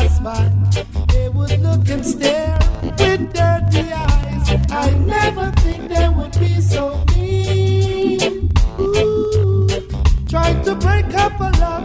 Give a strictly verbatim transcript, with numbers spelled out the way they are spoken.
pass by, they would look and stare with dirty eyes. I never think they would be so mean. Ooh, trying to break up a love